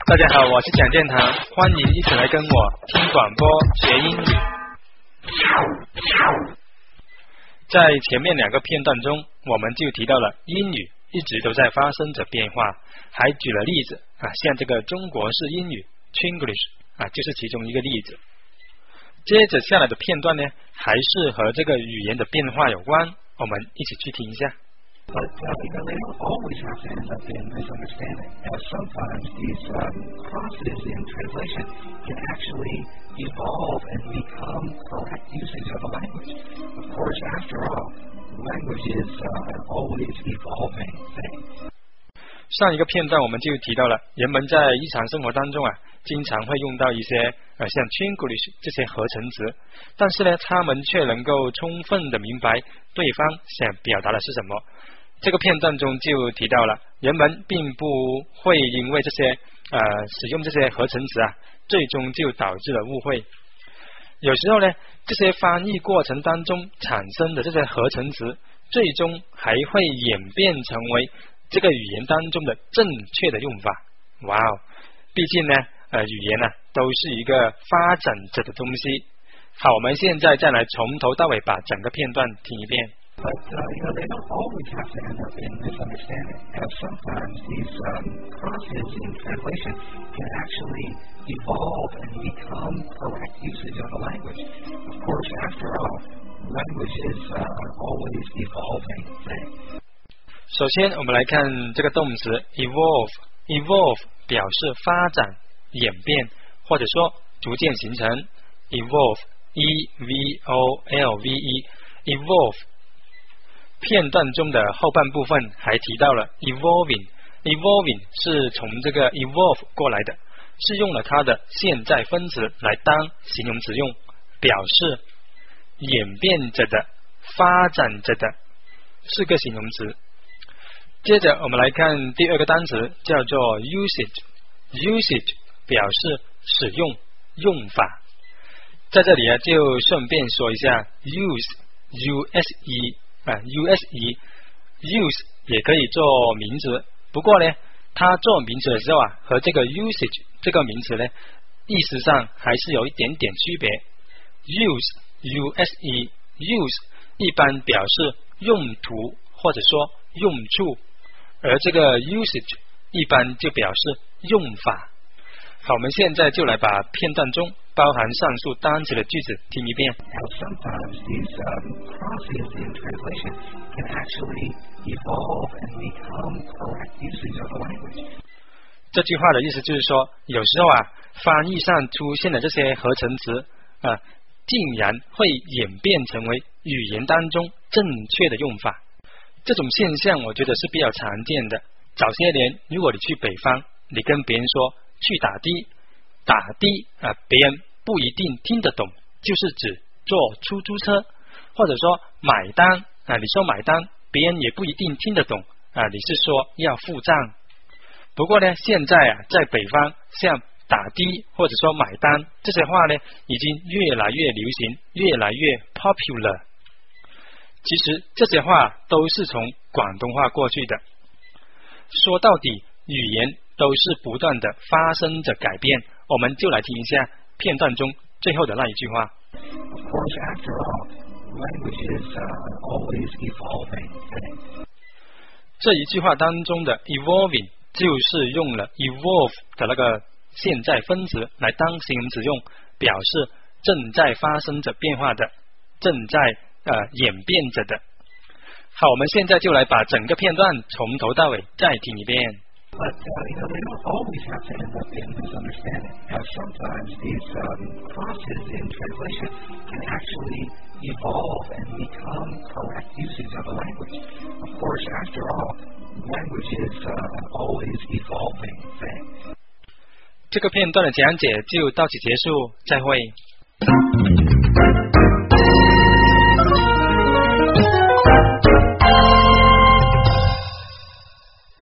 大家好，我是蒋建堂，欢迎一起来跟我听广播学英语。在前面2个片段中，我们就提到了英语一直都在发生着变化，还举了例子像这个中国式英语 Chinglish 就是其中一个例子。接着下来的片段呢，还是和这个语言的变化有关，我们一起去听一下。 But they don't always have to end up in misunderstanding, as sometimes these crosses in translation can actually evolve and become correct usage of a language. Of course, after all, language is an always evolving thing. 上一个片段我们就提到了，人们在日常生活当中经常会用到一些像 Chinglish 这些合成词，但是呢，他们却能够充分的明白对方想表达的是什么。这个片段中就提到了，人们并不会因为这些使用这些合成词最终就导致了误会。有时候呢，这些翻译过程当中产生的这些合成词，最终还会演变成为这个语言当中的正确的用法。哇哦，毕竟呢，语言都是一个发展着的东西。好，我们现在再来从头到尾把整个片段听一遍。 But they don't always have to end up in misunderstanding, as sometimes these crosses in translation can actually evolve and become correct usage of a language. Of course, after all, language is an always evolving thing. 首先，我们来看这个动词 evolve 表示发展、演变，或者说逐渐形成。evolve evolve 片段中的后半部分还提到了 evolving 是从这个 evolve 过来的，是用了它的现在分词来当形容词用，表示演变着的、发展着的，是个形容词。接着我们来看第2个单词，叫做 usage 表示使用、用法。在这里就顺便说一下 use 也可以做名词，不过呢，它做名词的时候和这个 usage 这个名词呢，意思上还是有一点点区别。use 一般表示用途或者说用处，而这个 usage 一般就表示用法。好，我们现在就来把片段中包含上述单词的句子听一遍。 Sometimes these crosses in translation can actually evolve and become correct usage of a language. 这句话的意思就是说，有时候翻译上出现的这些合成词竟然会演变成为语言当中正确的用法。这种现象我觉得是比较常见的。早些年，如果你去北方，你跟别人说去打的别人不一定听得懂，就是指坐出租车，或者说买单你说买单，别人也不一定听得懂你是说要付账。不过呢，现在在北方，像打的或者说买单这些话呢，已经越来越流行，越来越 popular。其实这些话都是从广东话过去的。说到底，语言都是不断的发生着改变，我们就来听一下片段中最后的那一句话。 Of course, after all, language is always evolving thing. 这一句话当中的 evolving 就是用了 evolve 的那个现在分词来当形容词用，表示正在发生着变化的，正在演变着的。好，我们现在就来把整个片段从头到尾再听一遍。 But they don't always have to end up in misunderstanding, as sometimes these crosses in translation can actually evolve and become correct usage of a language. Of course, after all, language is an always evolving thing. 这个片段的讲解就到此结束，再会。